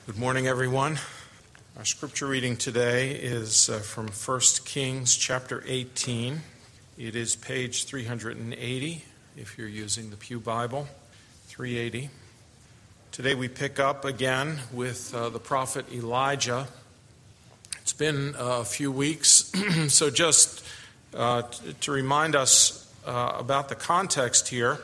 Good morning, everyone. Our scripture reading today is from 1 Kings chapter 18. It is page 380, if you're using the Pew Bible, 380. Today we pick up again with the prophet Elijah. It's been a few weeks, so just to remind us about the context here,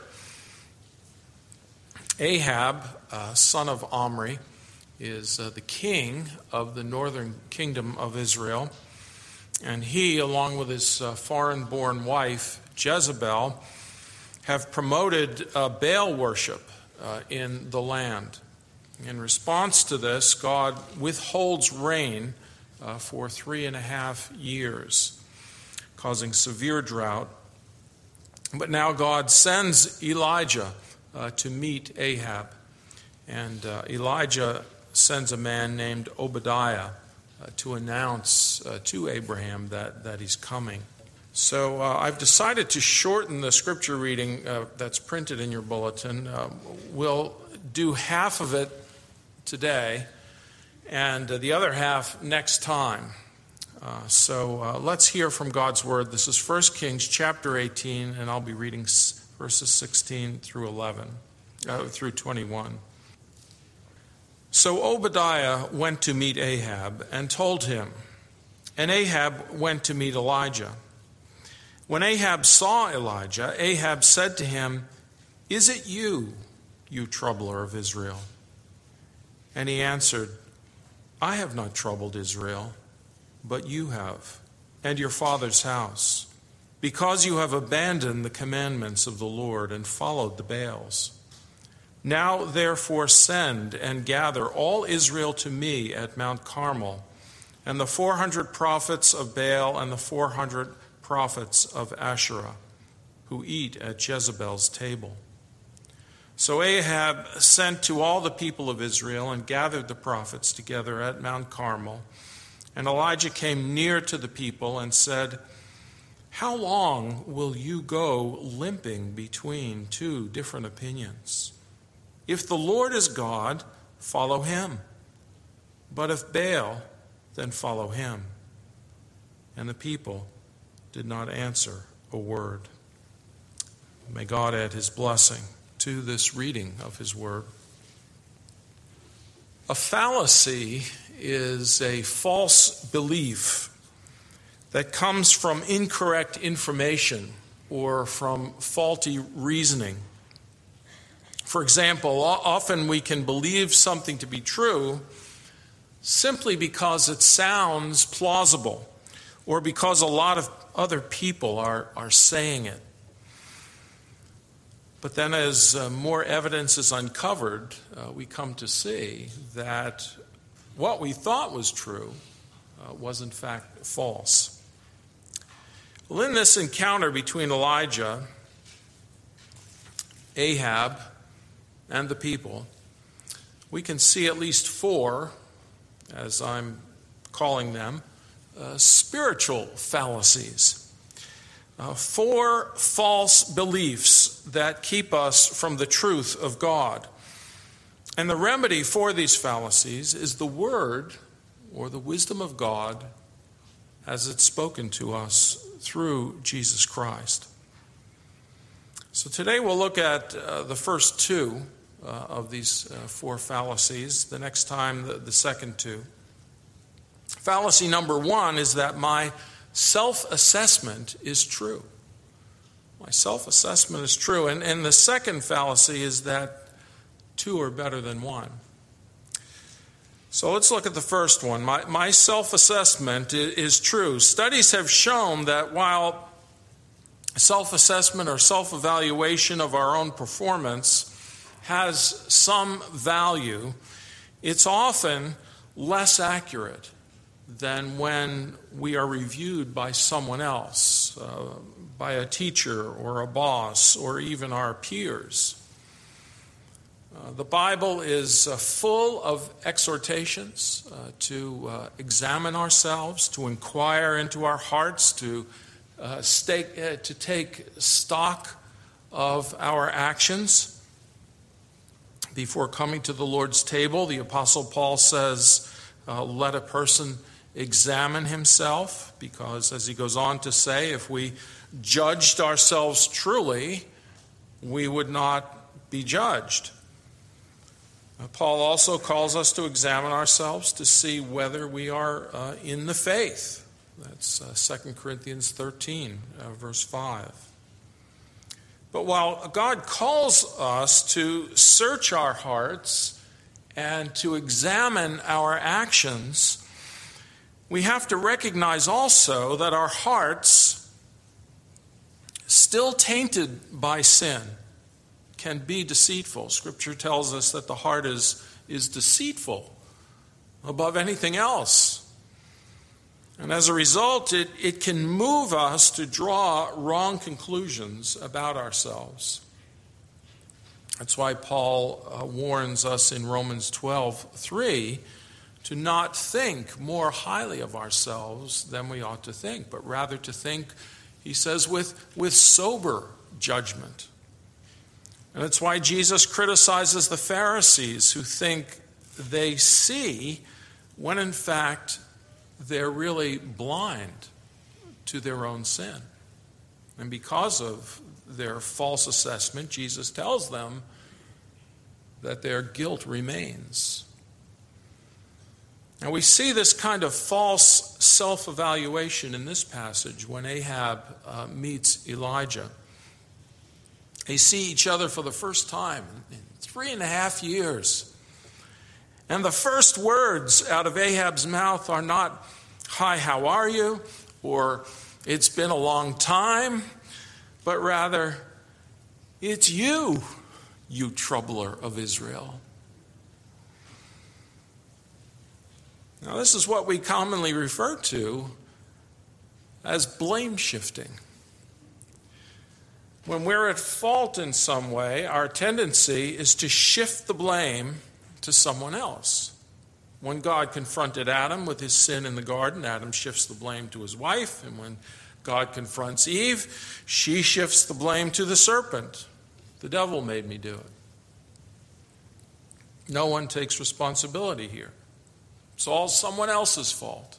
Ahab, son of Omri, is the king of the northern kingdom of Israel. And he, along with his foreign-born wife, Jezebel, have promoted Baal worship in the land. In response to this, God withholds rain for 3.5 years, causing severe drought. But now God sends Elijah to meet Ahab. And Elijah sends a man named Obadiah to announce to Abraham that he's coming. So I've decided to shorten the scripture reading that's printed in your bulletin. We'll do half of it today and the other half next time. So let's hear from God's word. This is 1 Kings chapter 18, and I'll be reading verses 16 through 21. So Obadiah went to meet Ahab and told him, and Ahab went to meet Elijah. When Ahab saw Elijah, Ahab said to him, "Is it you, you troubler of Israel?" And he answered, "I have not troubled Israel, but you have, and your father's house, because you have abandoned the commandments of the Lord and followed the Baals. Now, therefore, send and gather all Israel to me at Mount Carmel, and the 400 prophets of Baal and the 400 prophets of Asherah, who eat at Jezebel's table." So Ahab sent to all the people of Israel and gathered the prophets together at Mount Carmel. And Elijah came near to the people and said, "How long will you go limping between two different opinions? If the Lord is God, follow him. But if Baal, then follow him." And the people did not answer a word. May God add his blessing to this reading of his word. A fallacy is a false belief that comes from incorrect information or from faulty reasoning. For example, often we can believe something to be true simply because it sounds plausible or because a lot of other people are saying it. But then as more evidence is uncovered, we come to see that what we thought was true was in fact false. Well, in this encounter between Elijah, Ahab, and the people, we can see at least four, as I'm calling them, spiritual fallacies. Four false beliefs that keep us from the truth of God. And the remedy for these fallacies is the word or the wisdom of God as it's spoken to us through Jesus Christ. So today we'll look at the first two of these four fallacies. The next time, the second two. Fallacy number one is that my self-assessment is true. My self-assessment is true. And the second fallacy is that two are better than one. So let's look at the first one. My self-assessment is true. Studies have shown that while self-assessment or self-evaluation of our own performance has some value, it's often less accurate than when we are reviewed by someone else, by a teacher or a boss or even our peers. The Bible is full of exhortations to examine ourselves, to inquire into our hearts, to take stock of our actions. Before coming to the Lord's table, the Apostle Paul says, let a person examine himself, because as he goes on to say, if we judged ourselves truly, we would not be judged. Paul also calls us to examine ourselves to see whether we are in the faith. That's 2 Corinthians 13, verse 5. But while God calls us to search our hearts and to examine our actions, we have to recognize also that our hearts, still tainted by sin, can be deceitful. Scripture tells us that the heart is deceitful above anything else. And as a result, it can move us to draw wrong conclusions about ourselves. That's why Paul warns us in Romans 12:3 to not think more highly of ourselves than we ought to think, but rather to think, he says, with sober judgment. And that's why Jesus criticizes the Pharisees who think they see when in fact they're really blind to their own sin. And because of their false assessment, Jesus tells them that their guilt remains. Now we see this kind of false self-evaluation in this passage when Ahab meets Elijah. They see each other for the first time in 3.5 years. And the first words out of Ahab's mouth are not, "Hi, how are you?" or "It's been a long time," but rather, "It's you, you troubler of Israel." Now, this is what we commonly refer to as blame shifting. When we're at fault in some way, our tendency is to shift the blame to someone else. When God confronted Adam with his sin in the garden, Adam shifts the blame to his wife. And when God confronts Eve, she shifts the blame to the serpent. The devil made me do it. No one takes responsibility here. It's all someone else's fault.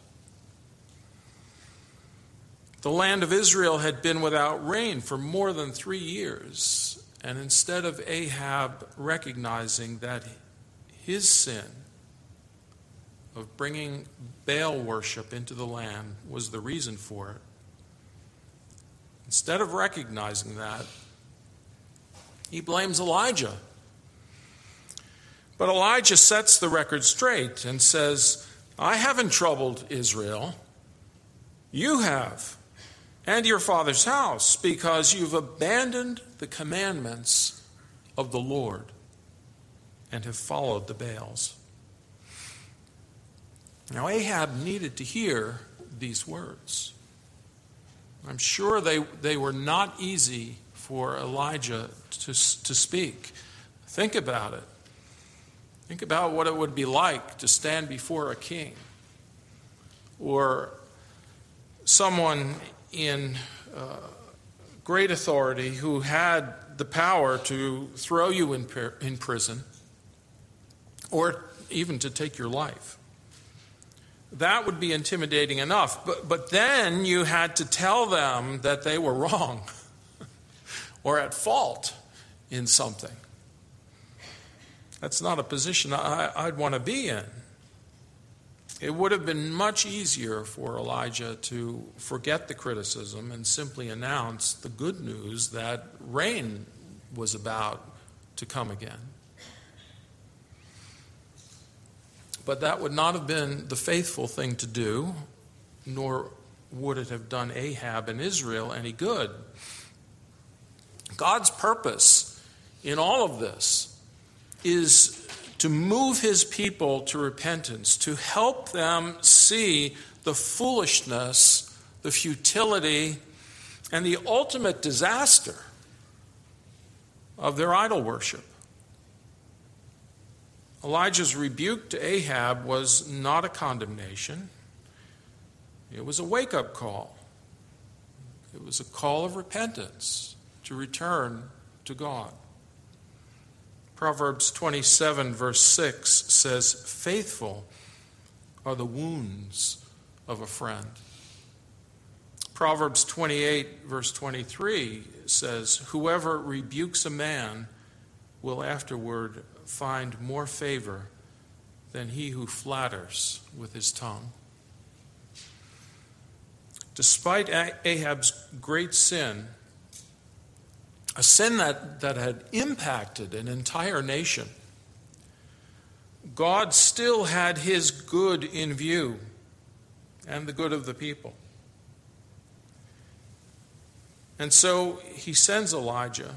The land of Israel had been without rain for more than 3 years. And instead of Ahab recognizing that his sin of bringing Baal worship into the land was the reason for it, instead of recognizing that, he blames Elijah. But Elijah sets the record straight and says, "I haven't troubled Israel. You have, and your father's house, because you've abandoned the commandments of the Lord and have followed the Baals." Now Ahab needed to hear these words. I'm sure they were not easy for Elijah to speak. Think about it. Think about what it would be like to stand before a king or someone in great authority who had the power to throw you in prison or even to take your life. That would be intimidating enough. But then you had to tell them that they were wrong or at fault in something. That's not a position I'd want to be in. It would have been much easier for Elijah to forget the criticism and simply announce the good news that rain was about to come again. But that would not have been the faithful thing to do, nor would it have done Ahab and Israel any good. God's purpose in all of this is to move his people to repentance, to help them see the foolishness, the futility, and the ultimate disaster of their idol worship. Elijah's rebuke to Ahab was not a condemnation. It was a wake-up call. It was a call of repentance to return to God. Proverbs 27 verse 6 says, "Faithful are the wounds of a friend." Proverbs 28 verse 23 says, "Whoever rebukes a man will afterward find more favor than he who flatters with his tongue." Despite Ahab's great sin, a sin that had impacted an entire nation, God still had his good in view and the good of the people. And so he sends Elijah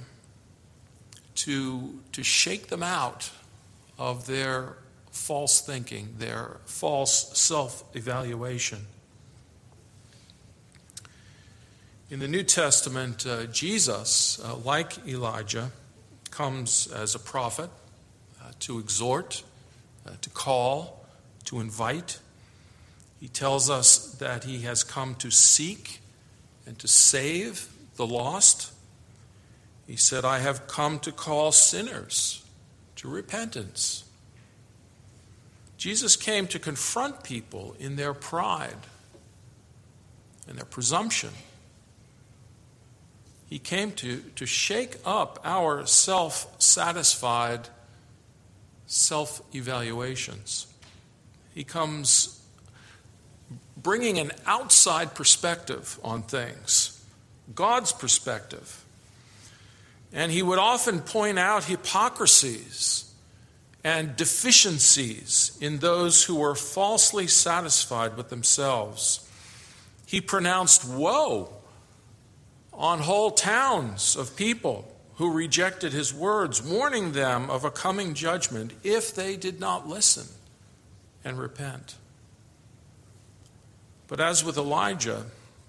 to shake them out of their false thinking, their false self-evaluation. In the New Testament, Jesus, like Elijah, comes as a prophet to exhort, to call, to invite. He tells us that he has come to seek and to save the lost. He said, "I have come to call sinners to repentance." Jesus came to confront people in their pride and their presumption. He came to shake up our self-satisfied self-evaluations. He comes bringing an outside perspective on things, God's perspective. And he would often point out hypocrisies and deficiencies in those who were falsely satisfied with themselves. He pronounced woe on whole towns of people who rejected his words, warning them of a coming judgment if they did not listen and repent. But as with Elijah,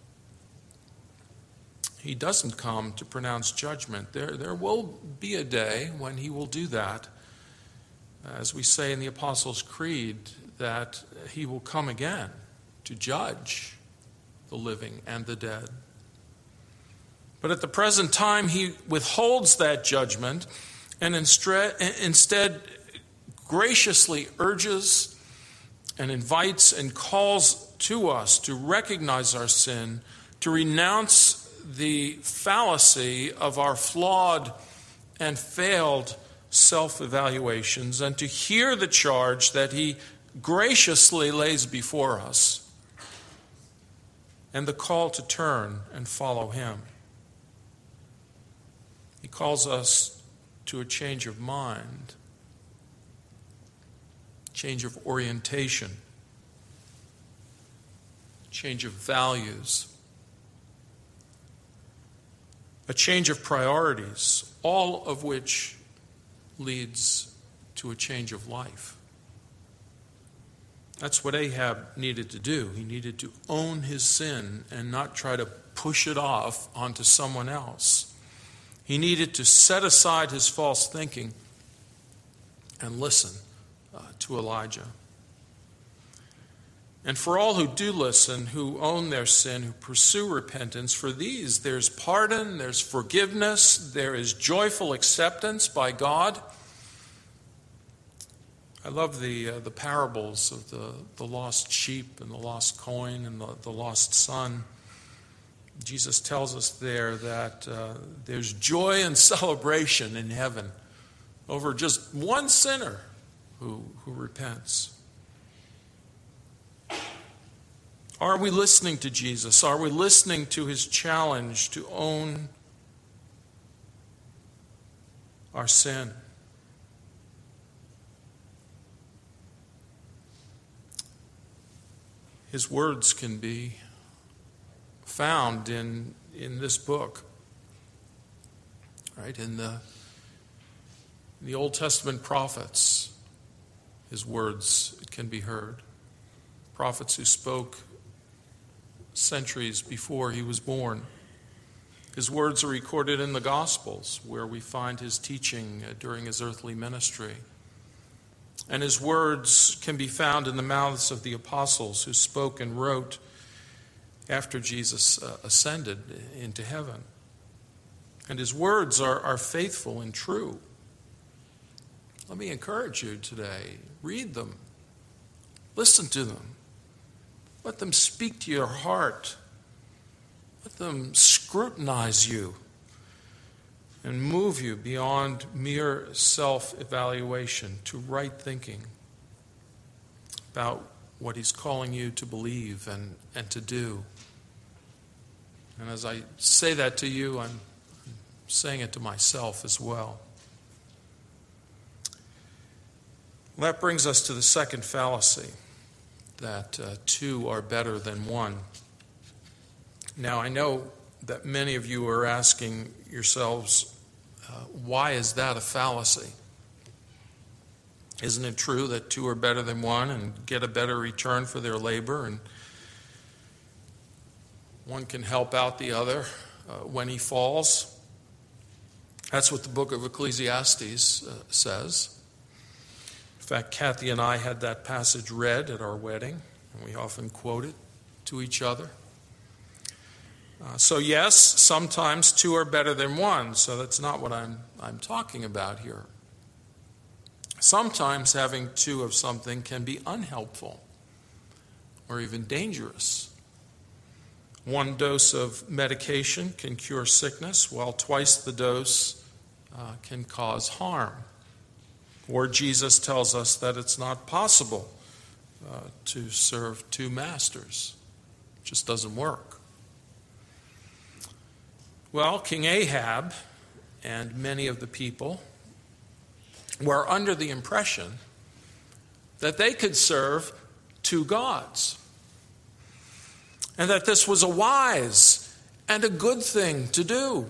he doesn't come to pronounce judgment. There will be a day when he will do that. As we say in the Apostles' Creed, that he will come again to judge the living and the dead. But at the present time, he withholds that judgment and instead graciously urges and invites and calls to us to recognize our sin, to renounce the fallacy of our flawed and failed self-evaluations, and to hear the charge that he graciously lays before us, and the call to turn and follow him. He calls us to a change of mind, change of orientation, change of values, a change of priorities, all of which leads to a change of life. That's what Ahab needed to do. He needed to own his sin and not try to push it off onto someone else. He needed to set aside his false thinking and listen to Elijah. And for all who do listen, who own their sin, who pursue repentance, for these there's pardon, there's forgiveness, there is joyful acceptance by God. I love the parables of the lost sheep and the lost coin and the lost son. Jesus tells us there that there's joy and celebration in heaven over just one sinner who repents. Are we listening to Jesus? Are we listening to his challenge to own our sin? His words can be found in this book, right? In the Old Testament prophets, his words can be heard. Prophets who spoke centuries before he was born. His words are recorded in the Gospels, where we find his teaching during his earthly ministry. And his words can be found in the mouths of the apostles who spoke and wrote after Jesus ascended into heaven. And his words are faithful and true. Let me encourage you today. Read them. Listen to them. Let them speak to your heart. Let them scrutinize you and move you beyond mere self-evaluation to right thinking about what he's calling you to believe and to do. And as I say that to you, I'm saying it to myself as well. That brings us to the second fallacy, that two are better than one. Now, I know that many of you are asking yourselves, why is that a fallacy? Isn't it true that two are better than one and get a better return for their labor, and one can help out the other when he falls? That's what the book of Ecclesiastes says. In fact, Kathy and I had that passage read at our wedding, and we often quote it to each other. So yes, sometimes two are better than one, so that's not what I'm talking about here. Sometimes having two of something can be unhelpful or even dangerous. One dose of medication can cure sickness, while twice the dose can cause harm. Or Jesus tells us that it's not possible to serve two masters. It just doesn't work. Well, King Ahab and many of the people were under the impression that they could serve two gods, and that this was a wise and a good thing to do.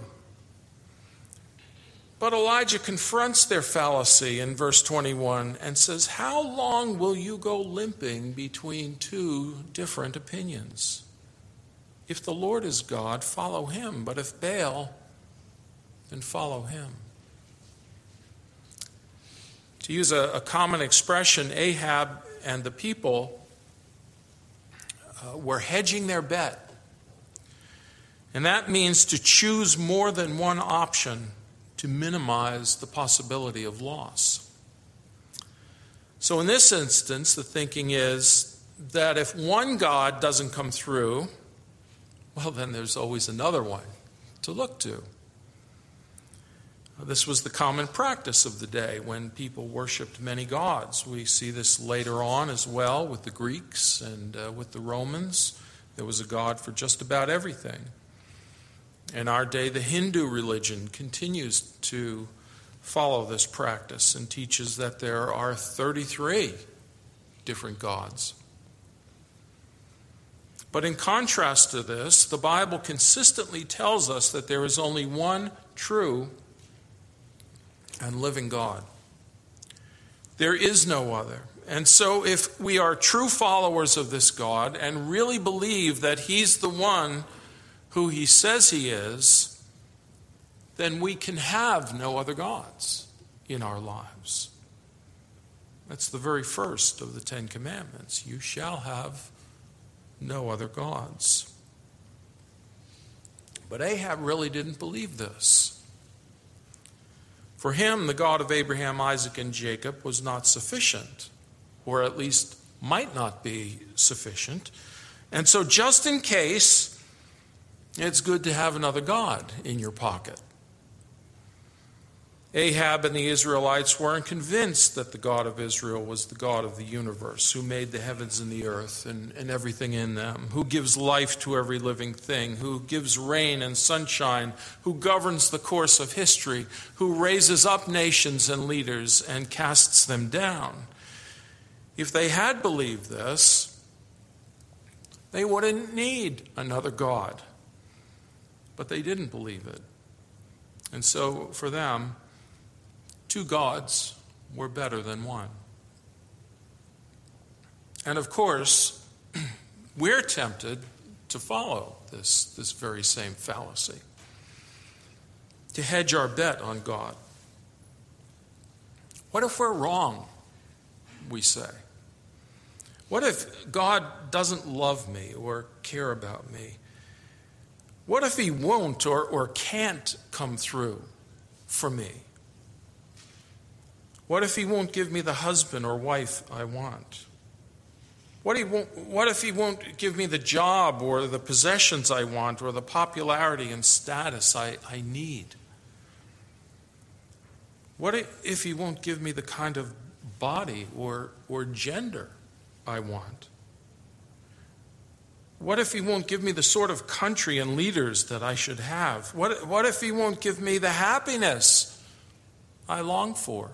But Elijah confronts their fallacy in verse 21 and says, "How long will you go limping between two different opinions? If the Lord is God, follow him. But if Baal, then follow him." To use a common expression, Ahab and the people were hedging their bet. And that means to choose more than one option to minimize the possibility of loss. So in this instance, the thinking is that if one God doesn't come through, well, then there's always another one to look to. This was the common practice of the day when people worshipped many gods. We see this later on as well with the Greeks and with the Romans. There was a god for just about everything. In our day, the Hindu religion continues to follow this practice and teaches that there are 33 different gods. But in contrast to this, the Bible consistently tells us that there is only one true and living God. There is no other. And so if we are true followers of this God and really believe that he's the one who he says he is, then we can have no other gods in our lives. That's the very first of the Ten Commandments. You shall have no other gods. But Ahab really didn't believe this. For him, the God of Abraham, Isaac, and Jacob was not sufficient, or at least might not be sufficient. And so just in case, it's good to have another God in your pocket. Ahab and the Israelites weren't convinced that the God of Israel was the God of the universe, who made the heavens and the earth and everything in them, who gives life to every living thing, who gives rain and sunshine, who governs the course of history, who raises up nations and leaders and casts them down. If they had believed this, they wouldn't need another God. But they didn't believe it. And so for them, two gods were better than one. And of course, we're tempted to follow this very same fallacy, to hedge our bet on God. What if we're wrong, we say? What if God doesn't love me or care about me? What if he won't or can't come through for me? What if he won't give me the husband or wife I want? What if he won't give me the job or the possessions I want or the popularity and status I need? What if he won't give me the kind of body or gender I want? What if he won't give me the sort of country and leaders that I should have? What if he won't give me the happiness I long for?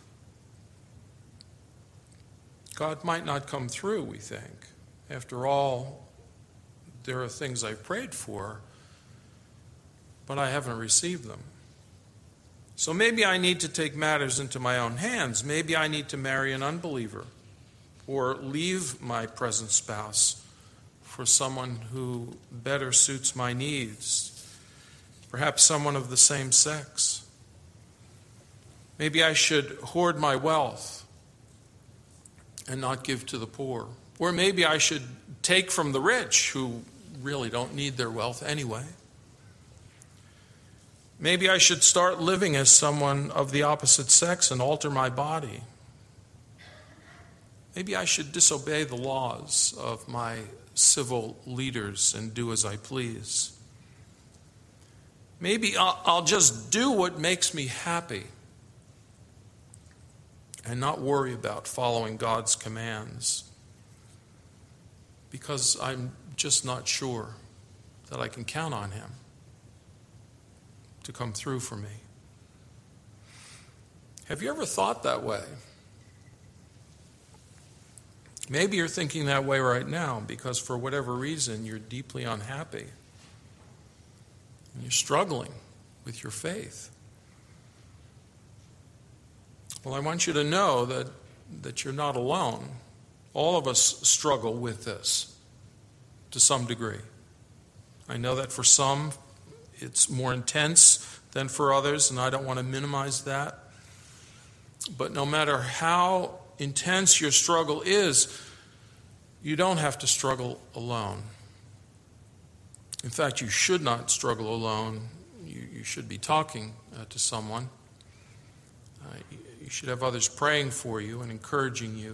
God might not come through, we think. After all, there are things I've prayed for, but I haven't received them. So maybe I need to take matters into my own hands. Maybe I need to marry an unbeliever or leave my present spouse for someone who better suits my needs, perhaps someone of the same sex. Maybe I should hoard my wealth and not give to the poor. Or maybe I should take from the rich who really don't need their wealth anyway. Maybe I should start living as someone of the opposite sex and alter my body. Maybe I should disobey the laws of my civil leaders and do as I please. Maybe I'll just do what makes me happy and not worry about following God's commands, because I'm just not sure that I can count on him to come through for me. Have you ever thought that way? Maybe you're thinking that way right now because for whatever reason you're deeply unhappy and you're struggling with your faith. Well, I want you to know that you're not alone. All of us struggle with this to some degree. I know that for some it's more intense than for others, and I don't want to minimize that. But no matter how intense your struggle is, you don't have to struggle alone. In fact, you should not struggle alone. You should be talking to someone. You should have others praying for you and encouraging you.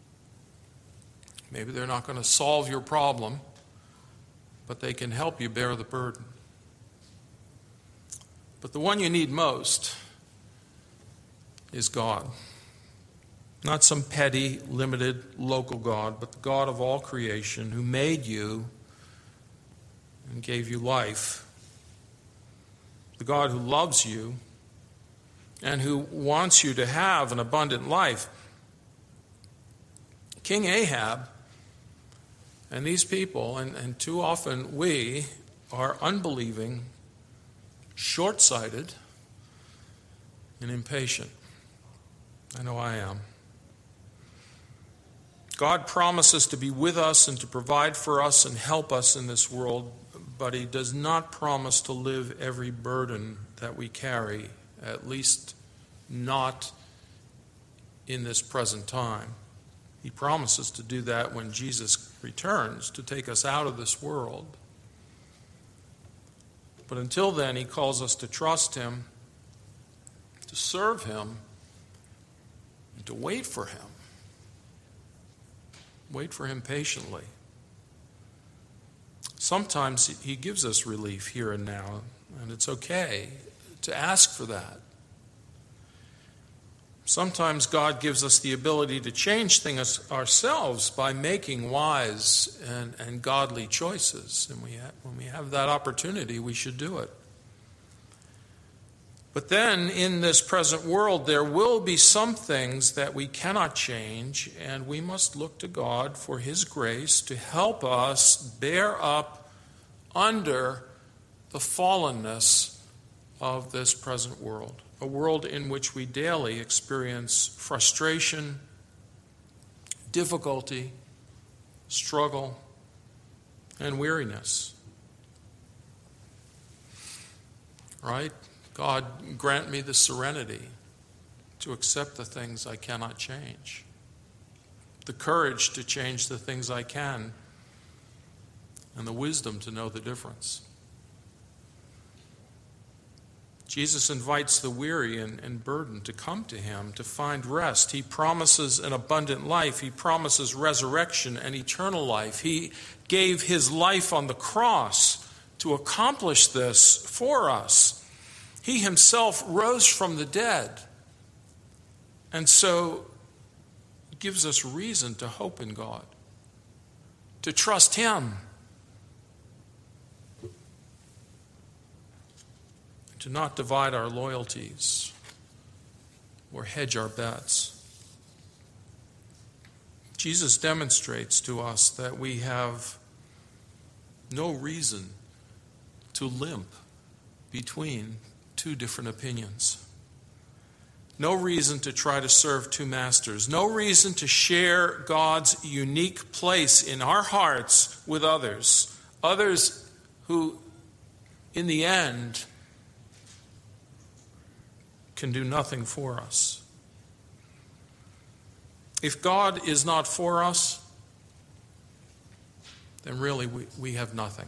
Maybe they're not going to solve your problem, but they can help you bear the burden. But the one you need most is God. Not some petty, limited, local God, but the God of all creation who made you and gave you life. The God who loves you and who wants you to have an abundant life. King Ahab and these people, and too often we, are unbelieving, short-sighted, and impatient. I know I am. God promises to be with us and to provide for us and help us in this world, but he does not promise to live every burden that we carry, at least not in this present time. He promises to do that when Jesus returns to take us out of this world. But until then, he calls us to trust him, to serve him, and to wait for him. Wait for him patiently. Sometimes he gives us relief here and now, and it's okay to ask for that. Sometimes God gives us the ability to change things ourselves by making wise and godly choices. And when we have that opportunity, we should do it. But then, in this present world, there will be some things that we cannot change, and we must look to God for his grace to help us bear up under the fallenness of this present world. A world in which we daily experience frustration, difficulty, struggle, and weariness. Right? God, grant me the serenity to accept the things I cannot change, the courage to change the things I can, and the wisdom to know the difference. Jesus invites the weary and burdened to come to him to find rest. He promises an abundant life. He promises resurrection and eternal life. He gave his life on the cross to accomplish this for us. He himself rose from the dead, and so gives us reason to hope in God, to trust him, to not divide our loyalties or hedge our bets. Jesus demonstrates to us that we have no reason to limp between two different opinions. No reason to try to serve two masters. No reason to share God's unique place in our hearts with others. Others who, in the end, can do nothing for us. If God is not for us, then really we have nothing.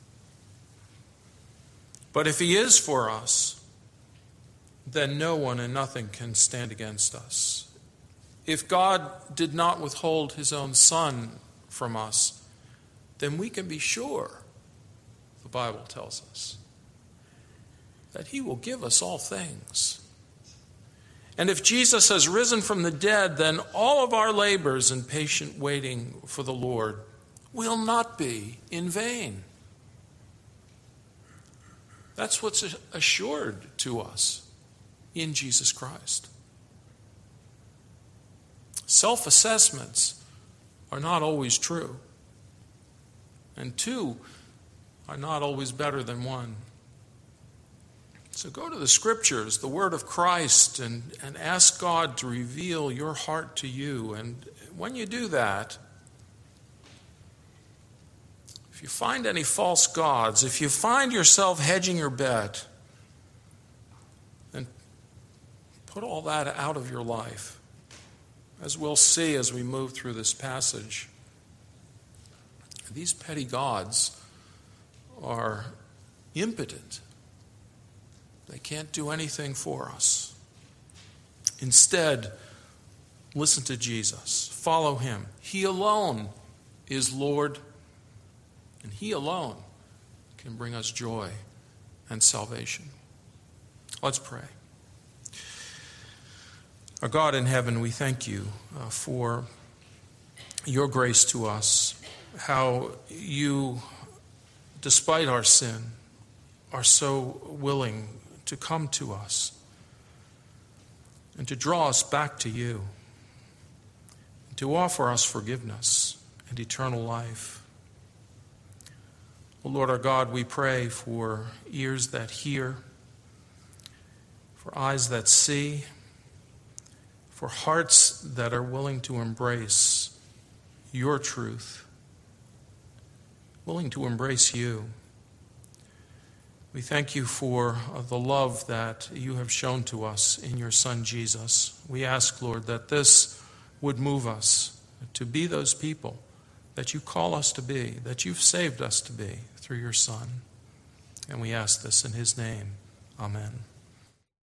But if he is for us, then no one and nothing can stand against us. If God did not withhold his own Son from us, then we can be sure, the Bible tells us, that he will give us all things. And if Jesus has risen from the dead, then all of our labors and patient waiting for the Lord will not be in vain. That's what's assured to us in Jesus Christ. Self-assessments are not always true, and two are not always better than one. So go to the Scriptures, the Word of Christ, and ask God to reveal your heart to you. And when you do that, if you find any false gods, if you find yourself hedging your bet, then put all that out of your life. As we'll see as we move through this passage, these petty gods are impotent. They can't do anything for us. Instead, listen to Jesus. Follow him. He alone is Lord, and he alone can bring us joy and salvation. Let's pray. Our God in heaven, we thank you for your grace to us, how you, despite our sin, are so willing to come to us and to draw us back to you, to offer us forgiveness and eternal life. Oh Lord our God, we pray for ears that hear, for eyes that see, for hearts that are willing to embrace your truth, willing to embrace you. We thank you for the love that you have shown to us in your Son Jesus. We ask, Lord, that this would move us to be those people that you call us to be, that you've saved us to be through your Son. And we ask this in his name. Amen.